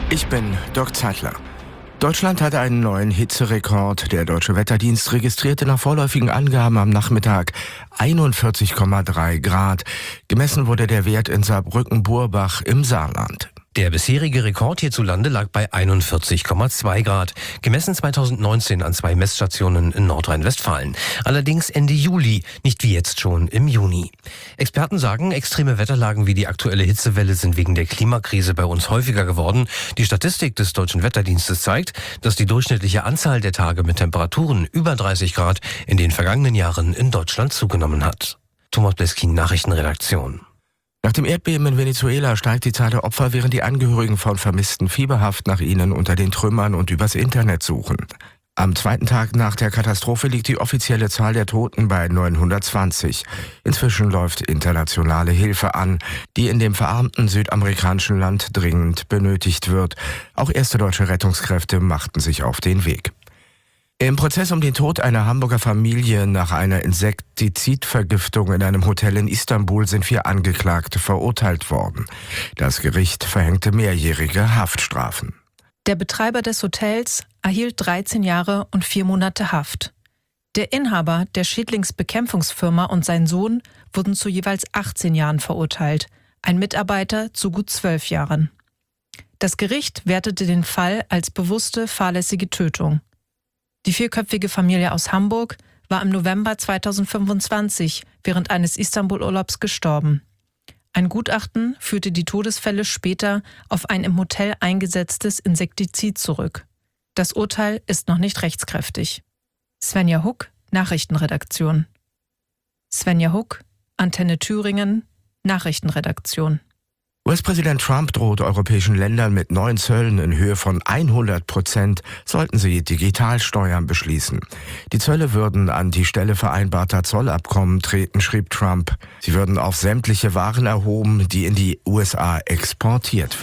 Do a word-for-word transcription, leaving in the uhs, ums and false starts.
Ich bin Dirk Zeitler. Deutschland hatte einen neuen Hitzerekord. Der Deutsche Wetterdienst registrierte nach vorläufigen Angaben am Nachmittag einundvierzig Komma drei Grad. Gemessen wurde der Wert in Saarbrücken-Burbach im Saarland. Der bisherige Rekord hierzulande lag bei einundvierzig Komma zwei Grad, gemessen zweitausendneunzehn an zwei Messstationen in Nordrhein-Westfalen. Allerdings Ende Juli, nicht wie jetzt schon im Juni. Experten sagen, extreme Wetterlagen wie die aktuelle Hitzewelle sind wegen der Klimakrise bei uns häufiger geworden. Die Statistik des Deutschen Wetterdienstes zeigt, dass die durchschnittliche Anzahl der Tage mit Temperaturen über dreißig Grad in den vergangenen Jahren in Deutschland zugenommen hat. Thomas Bleskin, Nachrichtenredaktion. Nach dem Erdbeben in Venezuela steigt die Zahl der Opfer, während die Angehörigen von Vermissten fieberhaft nach ihnen unter den Trümmern und übers Internet suchen. Am zweiten Tag nach der Katastrophe liegt die offizielle Zahl der Toten bei neunhundertzwanzig. Inzwischen läuft internationale Hilfe an, die in dem verarmten südamerikanischen Land dringend benötigt wird. Auch erste deutsche Rettungskräfte machten sich auf den Weg. Im Prozess um den Tod einer Hamburger Familie nach einer Insektizidvergiftung in einem Hotel in Istanbul sind vier Angeklagte verurteilt worden. Das Gericht verhängte mehrjährige Haftstrafen. Der Betreiber des Hotels erhielt dreizehn Jahre und vier Monate Haft. Der Inhaber der Schädlingsbekämpfungsfirma und sein Sohn wurden zu jeweils achtzehn Jahren verurteilt, ein Mitarbeiter zu gut zwölf Jahren. Das Gericht wertete den Fall als bewusste fahrlässige Tötung. Die vierköpfige Familie aus Hamburg war im November zweitausendfünfundzwanzig während eines Istanbul-Urlaubs gestorben. Ein Gutachten führte die Todesfälle später auf ein im Hotel eingesetztes Insektizid zurück. Das Urteil ist noch nicht rechtskräftig. Svenja Huck, Nachrichtenredaktion. Svenja Huck, Antenne Thüringen, Nachrichtenredaktion. U S-Präsident Trump droht europäischen Ländern mit neuen Zöllen in Höhe von hundert Prozent, sollten sie Digitalsteuern beschließen. Die Zölle würden an die Stelle vereinbarter Zollabkommen treten, schrieb Trump. Sie würden auf sämtliche Waren erhoben, die in die U S A exportiert werden.